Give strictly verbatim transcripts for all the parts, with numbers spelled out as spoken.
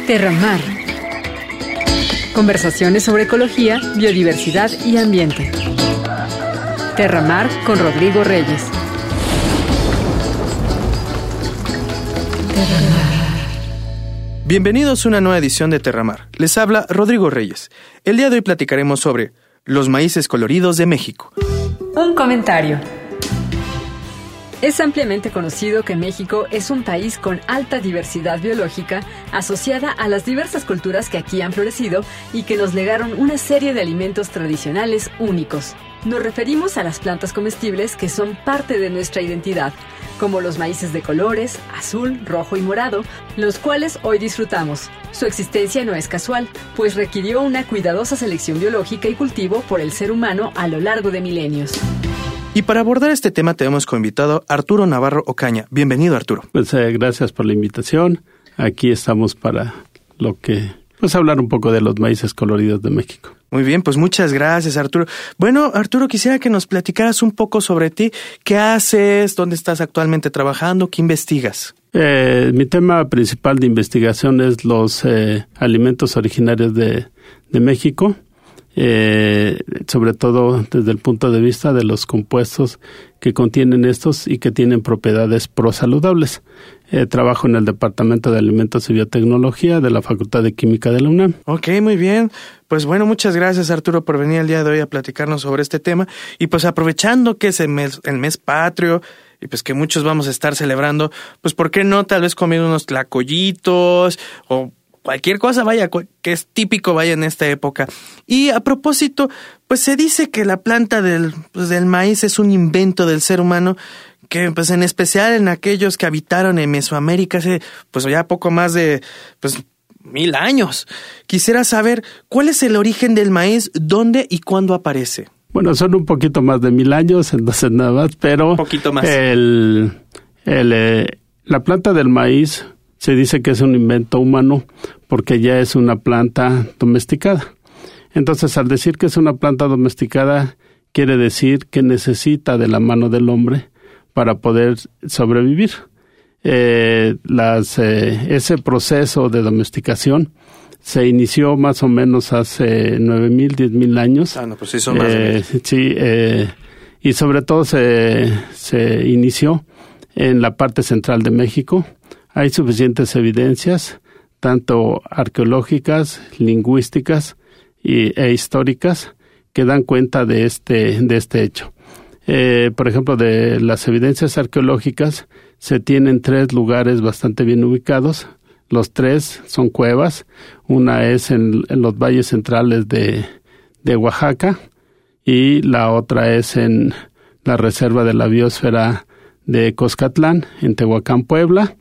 Terramar. Conversaciones sobre ecología, biodiversidad y ambiente. Terramar con Rodrigo Reyes. Terramar. Bienvenidos a una nueva edición de Terramar. Les habla Rodrigo Reyes. El día de hoy platicaremos sobre los maíces coloridos de México. Un comentario. Es ampliamente conocido que México es un país con alta diversidad biológica asociada a las diversas culturas que aquí han florecido y que nos legaron una serie de alimentos tradicionales únicos. Nos referimos a las plantas comestibles que son parte de nuestra identidad, como los maíces de colores, azul, rojo y morado, los cuales hoy disfrutamos. Su existencia no es casual, pues requirió una cuidadosa selección biológica y cultivo por el ser humano a lo largo de milenios. Y para abordar este tema tenemos como invitado a Arturo Navarro Ocaña. Bienvenido, Arturo. Pues eh, gracias por la invitación. Aquí estamos para lo que, pues hablar un poco de los maíces coloridos de México. Muy bien, pues muchas gracias, Arturo. Bueno, Arturo, quisiera que nos platicaras un poco sobre ti. ¿Qué haces? ¿Dónde estás actualmente trabajando? ¿Qué investigas? Eh, mi tema principal de investigación es los eh, alimentos originarios de, de México. Eh, sobre todo desde el punto de vista de los compuestos que contienen estos y que tienen propiedades prosaludables. Eh, trabajo en el Departamento de Alimentos y Biotecnología de la Facultad de Química de la UNAM. Ok, muy bien. Pues bueno, muchas gracias, Arturo, por venir el día de hoy a platicarnos sobre este tema. Y pues aprovechando que es el mes, el mes patrio y pues que muchos vamos a estar celebrando, pues ¿por qué no tal vez comiendo unos tlacoyitos o cualquier cosa, vaya, que es típico, vaya, en esta época? Y a propósito, pues se dice que la planta del, pues, del maíz es un invento del ser humano, que pues en especial en aquellos que habitaron en Mesoamérica hace pues ya poco más de pues mil años. Quisiera saber cuál es el origen del maíz, dónde y cuándo aparece. Bueno, son un poquito más de mil años, entonces nada más, pero un poquito más. El, el, eh, la planta del maíz se dice que es un invento humano porque ya es una planta domesticada. Entonces, al decir que es una planta domesticada, quiere decir que necesita de la mano del hombre para poder sobrevivir. Eh, las, eh, ese proceso de domesticación se inició más o menos hace nueve mil, diez mil años. Ah, no, pues sí son más de eh, Sí, eh, y sobre todo se, se inició en la parte central de México. Hay suficientes evidencias, tanto arqueológicas, lingüísticas y, e históricas, que dan cuenta de este, de este hecho. Eh, por ejemplo, de las evidencias arqueológicas, se tienen tres lugares bastante bien ubicados. Los tres son cuevas. Una es en, en los valles centrales de, de Oaxaca y la otra es en la Reserva de la Biosfera de Coscatlán, en Tehuacán, Puebla.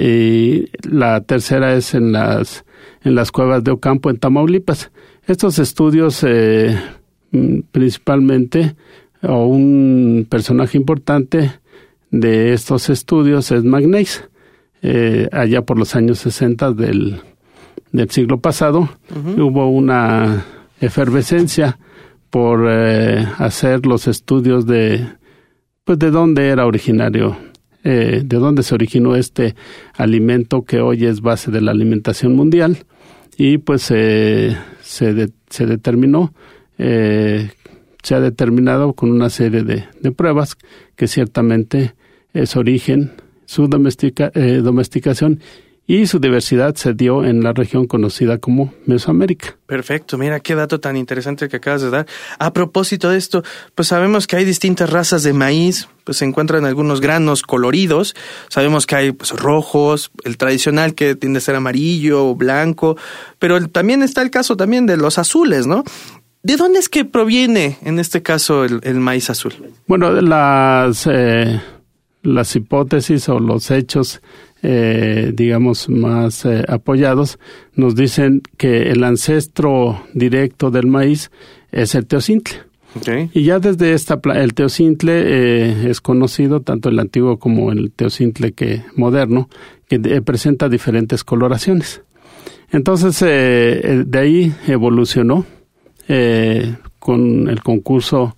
Y la tercera es en las en las cuevas de Ocampo, en Tamaulipas. Estos estudios eh, principalmente, o un personaje importante de estos estudios es Magneiss, eh, allá por los años sesenta del, del siglo pasado. Uh-huh. Hubo una efervescencia por eh, hacer los estudios de pues de dónde era originario, eh, de dónde se originó este alimento que hoy es base de la alimentación mundial, y pues eh, se, de, se determinó, eh, se ha determinado con una serie de, de pruebas que ciertamente es origen, su domestica, eh, domesticación y su diversidad se dio en la región conocida como Mesoamérica. Perfecto, mira qué dato tan interesante que acabas de dar. A propósito de esto, pues sabemos que hay distintas razas de maíz, pues se encuentran algunos granos coloridos, sabemos que hay pues rojos, el tradicional que tiende a ser amarillo o blanco, pero el, también está el caso también de los azules, ¿no? ¿De dónde es que proviene, en este caso, el, el maíz azul? Bueno, las, eh, las hipótesis o los hechos Eh, digamos, más eh, apoyados, nos dicen que el ancestro directo del maíz es el teocintle. Okay. Y ya desde esta, el teocintle eh, es conocido, tanto el antiguo como el teocintle que moderno, que de, presenta diferentes coloraciones. Entonces, eh, de ahí evolucionó eh, con el concurso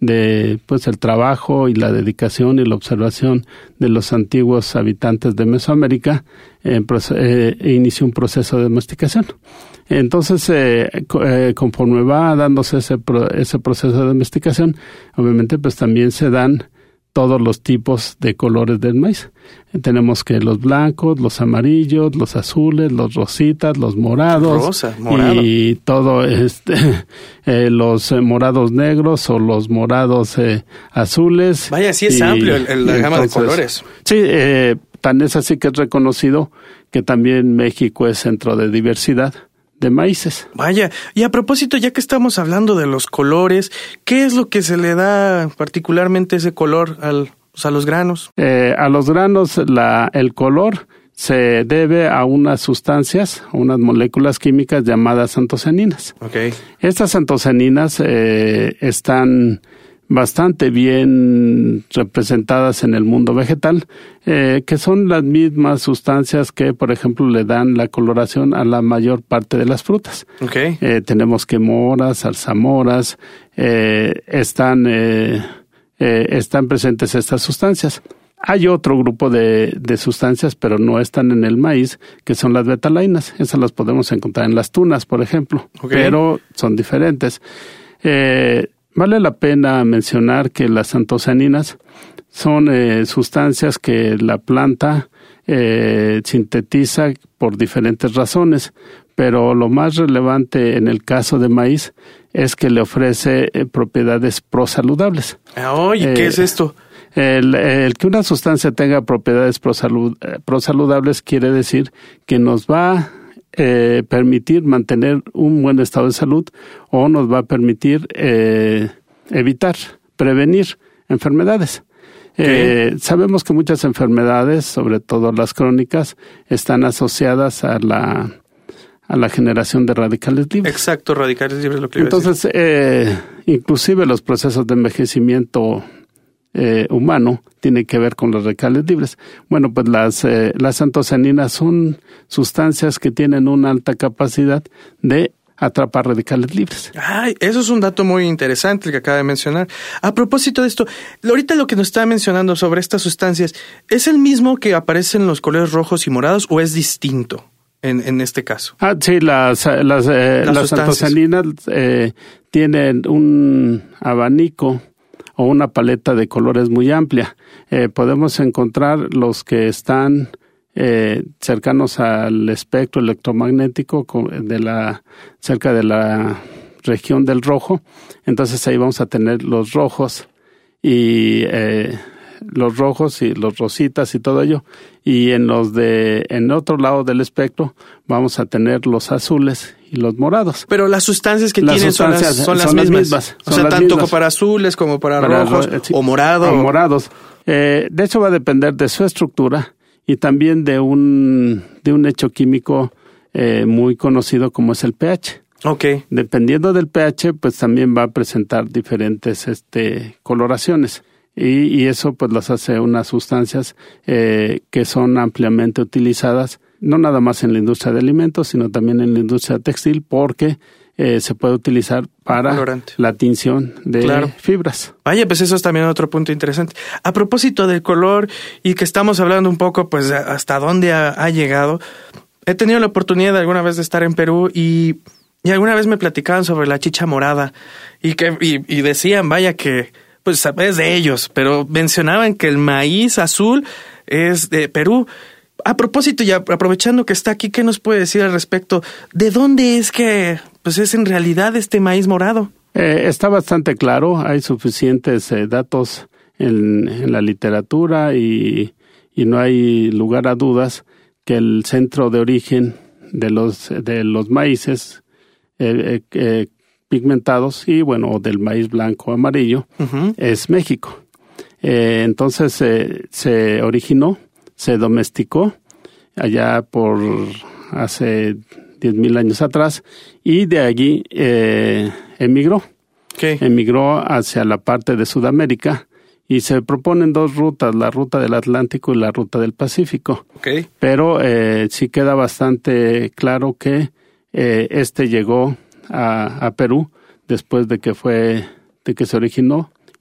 de pues el trabajo y la dedicación y la observación de los antiguos habitantes de Mesoamérica, eh, eh, inició un proceso de domesticación. Entonces, eh, eh, conforme va dándose ese, pro, ese proceso de domesticación, obviamente pues también se dan todos los tipos de colores del maíz. Eh, tenemos que los blancos, los amarillos, los azules, los rositas, los morados. Rosa, morado. Y todo este, eh, los eh, morados negros o los morados eh, azules. Vaya, sí es y, amplio el, el, la gama entonces, de colores. Sí, eh, tan es así que es reconocido que también México es centro de diversidad de maíces. Vaya, y a propósito, ya que estamos hablando de los colores, ¿qué es lo que se le da particularmente ese color al, pues, a los granos? Eh, a los granos la, el color se debe a unas sustancias, a unas moléculas químicas llamadas antocianinas. Okay. Estas antocianinas eh, están bastante bien representadas en el mundo vegetal, eh, que son las mismas sustancias que, por ejemplo, le dan la coloración a la mayor parte de las frutas. Okay. Eh, tenemos que moras, zarzamoras, eh, están, eh, eh, están presentes estas sustancias. Hay otro grupo de, de sustancias, pero no están en el maíz, que son las betalainas. Esas las podemos encontrar en las tunas, por ejemplo, okay. pero son diferentes. Eh, Vale la pena mencionar que las antocianinas son eh, sustancias que la planta eh, sintetiza por diferentes razones, pero lo más relevante en el caso de maíz es que le ofrece eh, propiedades prosaludables. Oye, eh, ¿qué es esto? El, el que una sustancia tenga propiedades prosalud, prosaludables quiere decir que nos va Eh, permitir mantener un buen estado de salud o nos va a permitir eh, evitar, prevenir enfermedades. Eh, sabemos que muchas enfermedades, sobre todo las crónicas, están asociadas a la a la generación de radicales libres. Exacto, radicales libres, lo que iba a decir. Entonces, eh, inclusive los procesos de envejecimiento Eh, humano tiene que ver con los radicales libres. Bueno, pues las, eh, las antocianinas son sustancias que tienen una alta capacidad de atrapar radicales libres. Ay, eso es un dato muy interesante el que acaba de mencionar. A propósito de esto, ahorita lo que nos está mencionando sobre estas sustancias, ¿es el mismo que aparece en los colores rojos y morados o es distinto en, en este caso? Ah, sí, las, las, eh, las, las antocianinas eh, tienen un abanico o una paleta de colores muy amplia. Eh, podemos encontrar los que están eh, cercanos al espectro electromagnético de la, cerca de la región del rojo. Entonces ahí vamos a tener los rojos y eh, los rojos y los rositas y todo ello. Y en los de en otro lado del espectro vamos a tener los azules y los morados. Pero las sustancias que las tienen sustancias son, las, son, las, son mismas. las mismas. O sea, tanto mismas. Para azules como para, para rojos ro- sí, o morados. O morados. Eh, de hecho, va a depender de su estructura y también de un, de un hecho químico eh, muy conocido como es el pH. Okay. Dependiendo del pH, pues también va a presentar diferentes este, coloraciones. Y, y eso pues las hace unas sustancias eh, que son ampliamente utilizadas, no nada más en la industria de alimentos, sino también en la industria textil, porque eh, se puede utilizar para colorante. La tinción de claro. fibras. Vaya, pues eso es también otro punto interesante. A propósito del color y que estamos hablando un poco pues hasta dónde ha, ha llegado, he tenido la oportunidad alguna vez de estar en Perú y, y alguna vez me platicaban sobre la chicha morada y, que, y, y decían, vaya que pues es de ellos, pero mencionaban que el maíz azul es de Perú. A propósito, y aprovechando que está aquí, ¿qué nos puede decir al respecto? ¿De dónde es que pues es en realidad este maíz morado? Eh, está bastante claro, hay suficientes eh, datos en, en la literatura y, y no hay lugar a dudas que el centro de origen de los, de los maíces eh, eh, eh, pigmentados y bueno, del maíz blanco o amarillo, uh-huh. es México. Eh, entonces eh, se originó, se domesticó allá por hace diez mil años atrás y de allí eh, emigró. Okay. Emigró hacia la parte de Sudamérica y se proponen dos rutas, la ruta del Atlántico y la ruta del Pacífico. Okay. Pero eh, sí queda bastante claro que eh, este llegó A, a Perú después de que fue de que se originó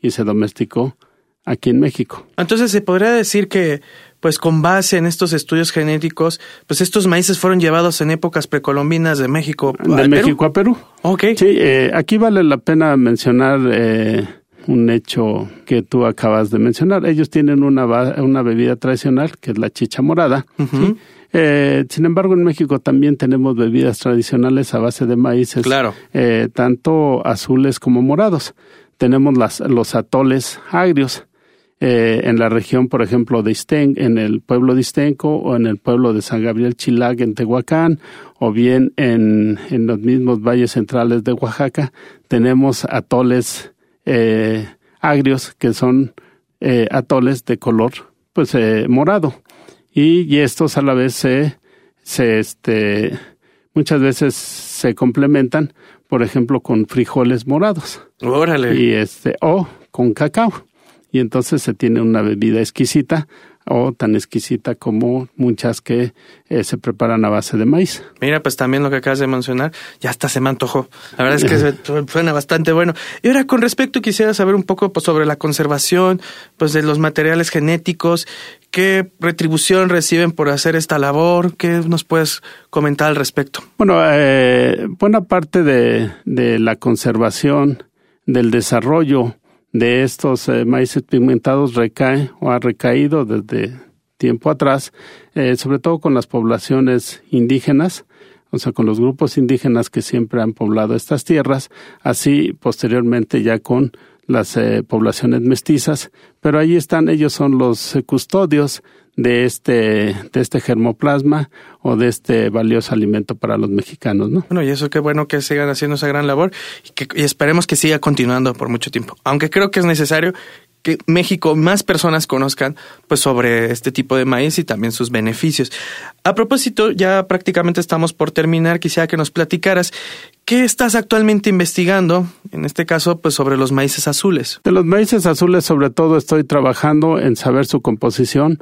y se domesticó aquí en México. Entonces se podría decir que, pues con base en estos estudios genéticos, pues estos maíces fueron llevados en épocas precolombinas de México a De México Perú? a Perú. Okay. Sí, eh, aquí vale la pena mencionar eh, un hecho que tú acabas de mencionar. Ellos tienen una, una bebida tradicional que es la chicha morada. Uh-huh. ¿Sí? Eh, sin embargo, en México también tenemos bebidas tradicionales a base de maíces, claro. eh, tanto azules como morados. Tenemos las, los atoles agrios. Eh, en la región, por ejemplo, de Isten, en el pueblo de Istenco o en el pueblo de San Gabriel Chilac en Tehuacán, o bien en, en los mismos valles centrales de Oaxaca, tenemos atoles eh, agrios que son eh, atoles de color pues eh, morado y, y estos a la vez se, se este muchas veces se complementan, por ejemplo, con frijoles morados. Órale. Y este o con cacao. Y entonces se tiene una bebida exquisita o tan exquisita como muchas que eh, se preparan a base de maíz. Mira, pues también lo que acabas de mencionar, ya hasta se me antojó. La verdad es que suena bastante bueno. Y ahora, con respecto, quisiera saber un poco pues, sobre la conservación pues de los materiales genéticos. ¿Qué retribución reciben por hacer esta labor? ¿Qué nos puedes comentar al respecto? Bueno, eh, buena parte de, de la conservación, del desarrollo de estos eh, maíces pigmentados recae o ha recaído desde tiempo atrás, eh, sobre todo con las poblaciones indígenas, o sea, con los grupos indígenas que siempre han poblado estas tierras, así posteriormente ya con las eh, poblaciones mestizas, pero ahí están, ellos son los eh, custodios de este de este germoplasma o de este valioso alimento para los mexicanos, ¿no? Bueno, y eso qué bueno que sigan haciendo esa gran labor y, que, y esperemos que siga continuando por mucho tiempo. Aunque creo que es necesario que México más personas conozcan pues sobre este tipo de maíz y también sus beneficios. A propósito, ya prácticamente estamos por terminar, quisiera que nos platicaras ¿qué estás actualmente investigando? En este caso, pues sobre los maíces azules. De los maíces azules, sobre todo, estoy trabajando en saber su composición,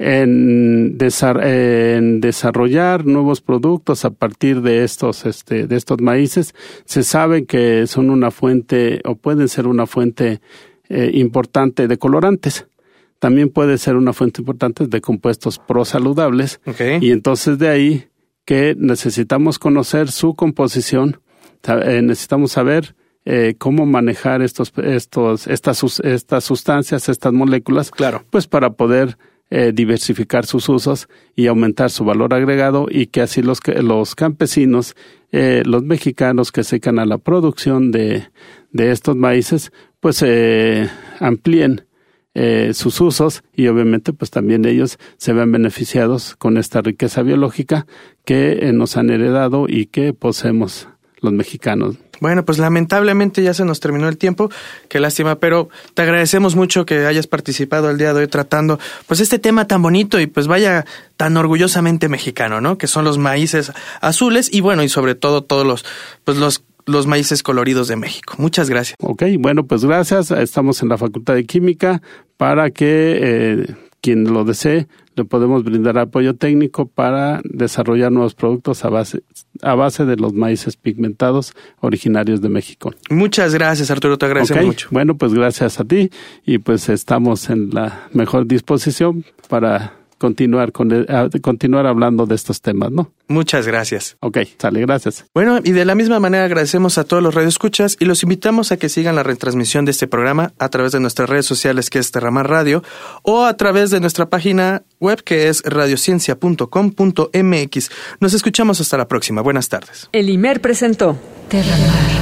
en, desar- en desarrollar nuevos productos a partir de estos, este, de estos maíces. Se sabe que son una fuente o pueden ser una fuente eh, importante de colorantes. También puede ser una fuente importante de compuestos prosaludables. Okay. Y entonces de ahí que necesitamos conocer su composición. Eh, necesitamos saber eh, cómo manejar estos, estos, estas, estas sustancias, estas moléculas, claro, pues para poder eh, diversificar sus usos y aumentar su valor agregado y que así los, los campesinos, eh, los mexicanos que se dedican a la producción de, de estos maíces, pues eh, amplíen Eh, sus usos y obviamente pues también ellos se ven beneficiados con esta riqueza biológica que eh, nos han heredado y que poseemos los mexicanos. Bueno, pues lamentablemente ya se nos terminó el tiempo, qué lástima, pero te agradecemos mucho que hayas participado el día de hoy tratando pues este tema tan bonito y pues vaya tan orgullosamente mexicano, ¿no? Que son los maíces azules y bueno, y sobre todo todos los pues los los maíces coloridos de México. Muchas gracias. Ok, bueno, pues gracias. Estamos en la Facultad de Química para que eh, quien lo desee le podemos brindar apoyo técnico para desarrollar nuevos productos a base, a base de los maíces pigmentados originarios de México. Muchas gracias, Arturo, te agradecemos okay. mucho. Bueno, pues gracias a ti y pues estamos en la mejor disposición para continuar con uh, continuar hablando de estos temas, ¿no? Muchas gracias. Ok, sale, gracias. Bueno, y de la misma manera agradecemos a todos los radioescuchas y los invitamos a que sigan la retransmisión de este programa a través de nuestras redes sociales, que es Terramar Radio, o a través de nuestra página web, que es radiociencia punto com punto m x. Nos escuchamos hasta la próxima. Buenas tardes. El I M E R presentó Terramar.